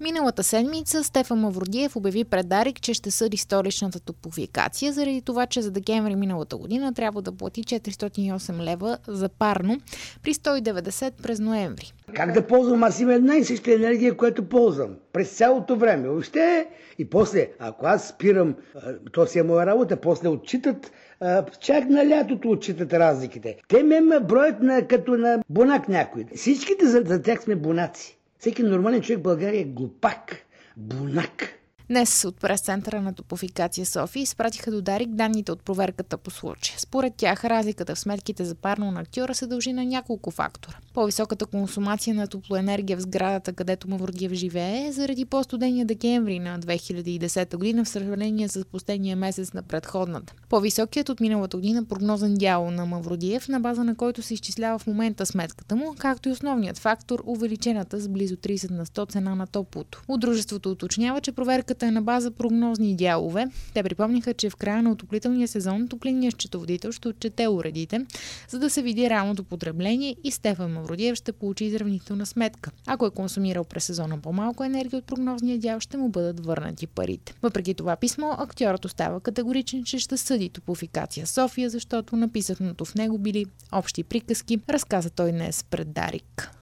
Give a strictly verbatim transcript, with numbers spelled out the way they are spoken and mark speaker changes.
Speaker 1: Миналата седмица Стефан Мавродиев обяви пред Дарик, че ще съди столичната топлофикация, заради това, че за декември миналата година трябва да плати четиристотин и осем лева за парно при сто и деветдесет през ноември.
Speaker 2: Как да ползвам? Аз има една и съща енергия, която ползвам през цялото време. Въобще и после, ако аз спирам, то си е моя работа, после отчитат, чак на лятото отчитат разликите. Те ме броят на, като на бунак някой. Всичките за, за тях сме бунаци. Всеки нормален човек в България е глупак, бунак.
Speaker 1: Днес от прес-центъра на Топлофикация София изпратиха до Дарик данните от проверката по случая. Според тях разликата в сметките за парно на актьора се дължи на няколко фактора. По-високата консумация на топлоенергия в сградата, където Мавродиев живее, заради по-студения декември на две хиляди и десета година в сравнение с последния месец на предходната. По-високият от миналата година прогнозен дял на Мавродиев, на база на който се изчислява в момента сметката му, както и основният фактор, увеличената с близо тридесет на сто цена на топлото. От дружеството уточнява, че проверката е на база прогнозни дялове. Те припомниха, че в края на отоплителния сезон топлинният счетоводител ще отчете уредите, за да се види реалното потребление и Стефан Мавродиев ще получи изравнителна сметка. Ако е консумирал през сезона по-малко енергия от прогнозния дял, ще му бъдат върнати парите. Въпреки това писмо, актьорът остава категоричен, че ще съди Топлофикация София, защото написаното в него били общи приказки, разказа той днес пред Дарик.